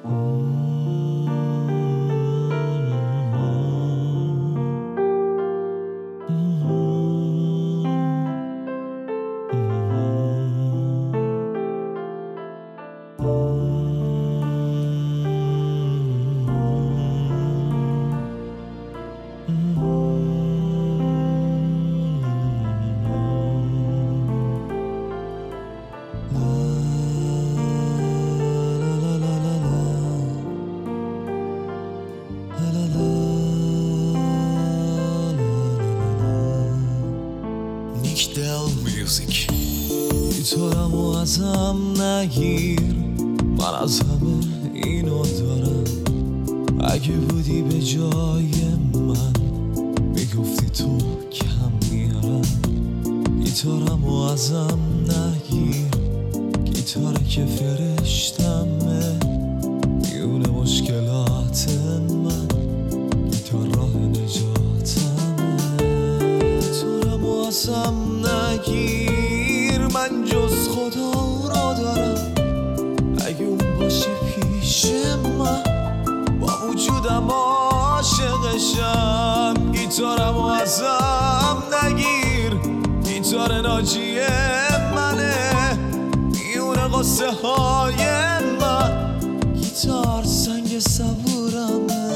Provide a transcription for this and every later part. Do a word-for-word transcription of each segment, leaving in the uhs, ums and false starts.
میوزیک گیتارمو ازم نگیر، من از همه اینو دارم. اگه بودی به جای من میگفتی تو کم میارم. گیتارمو ازم نگیر، گیتاره که فرشتمه، میونه مشکلات من، گیتار راه نجاتمه. گیتارمو ازم نگیر، من جز خدا را دارم. اگه اون باشه پیش من با وجودم عاشقشم. گیتارمو ازم نگیر، گیتار ناجی منه، میونه قصه های من، گیتار سنگ صبورمه.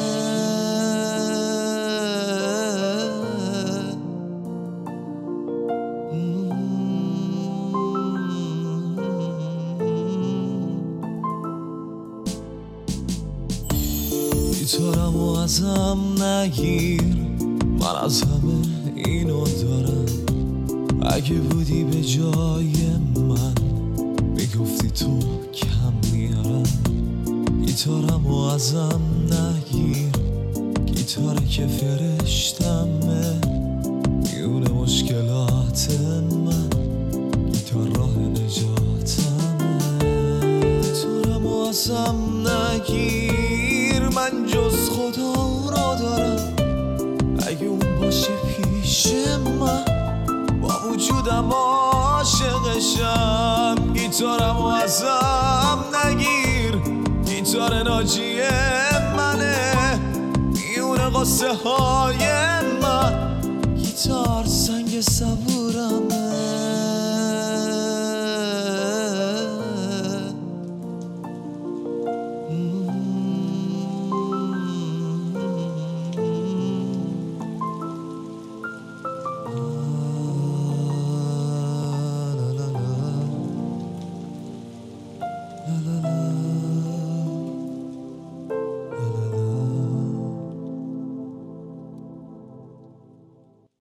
گیتارمو ازم نگیر، من از همه اینو دارم. اگه بودی به جای من میگفتی تو کم میارم. گیتارمو ازم نگیر، گیتاره که فرشتمه، میونه مشکلات من، گیتار راه نجاتمه. گیتارمو ازم نگیر، من جز خدا را دارم. اگه اون باشه پیش من با وجودم عاشقشم. گیتارمو ازم نگیر، گیتار ناجی منه، میونه قصه های من، گیتار سنگ صبور